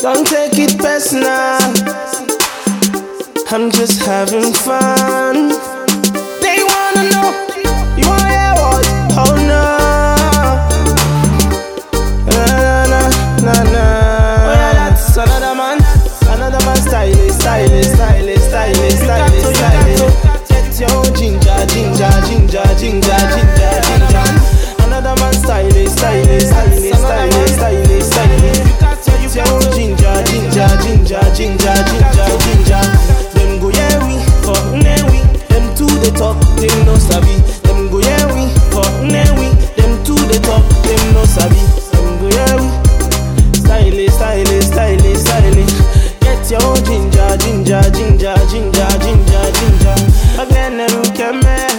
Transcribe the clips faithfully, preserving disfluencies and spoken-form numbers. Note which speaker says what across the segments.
Speaker 1: Don't take it personal, I'm just having fun. They wanna know, you wanna hear what? Oh no. Na na na na. Oh yeah, that's another man, another man stylist, stylist, stylist, stylist, stylist, stylist. Get your ginger, ginger, ginger, ginger, ginger, ginger. Another man stylist, stylist, stylist, stylist, stylist, stylist. Get your ginger, ginger, ginger, ginger, ginger, ginger. Them go yeah we for ne we. Them two they talk, them no sabi. Them go yeah we for ne we. Them two they talk, them no sabi. Them go yeah we. Stylist, stylist, stylist, stylist. Get your ginger, ginger, ginger, ginger, ginger, ginger. Again them come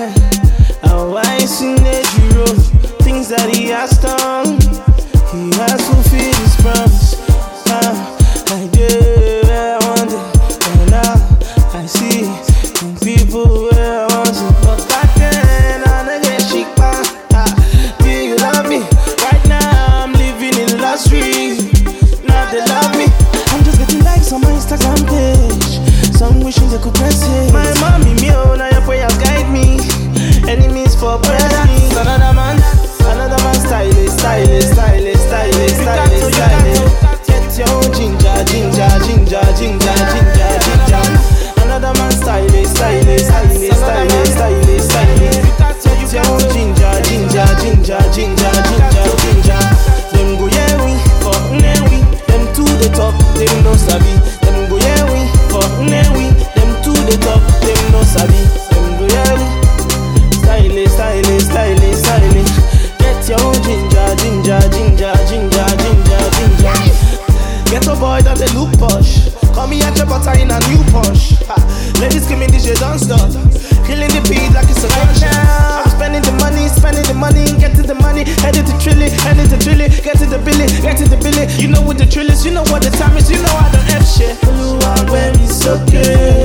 Speaker 1: how I seen the hero. Things that he has done, he has fulfilled his promise. Uh, I did where I wanted, and now I see people where I wanted. But back then I didn't get chic back. Uh, do you love me? Right now I'm living in luxury. Now they love me. I'm just getting likes on my Instagram page. Some wishing they could press it. My mommy, me oh, now your prayers guide me. Enemies for president. Another man, another man stylist, stylist, stylist, stylist, stylist, stylist. Get your ginger, ginger, ginger, ginger, ginger, ginger. Another man stylist, stylist, stylist, stylist, stylist, stylist. Get your ginger, ginger, ginger, ginger, ginger, ginger. Them go yeah we for ne we. Them two they talk, them no sabi. Them go yeah we for ne we. Them two they talk, them no sabi. Them go yeah we. Stylist, stylist, stylist, stylist. Get your ginger, ginger, ginger, ginger, ginger, ginger. Get a boy that they look posh. Call me at your butter in a new Porsche. Ha. Ladies give me D J don't stop. Killing the beat like it's a gunshot. I'm spending the money, spending the money, getting the money, headed to Trilly, headed to Trilly, getting the billy, getting the billy. You know what the trill is, you know what the time is, you know I don't F shit. Blue, when it's okay.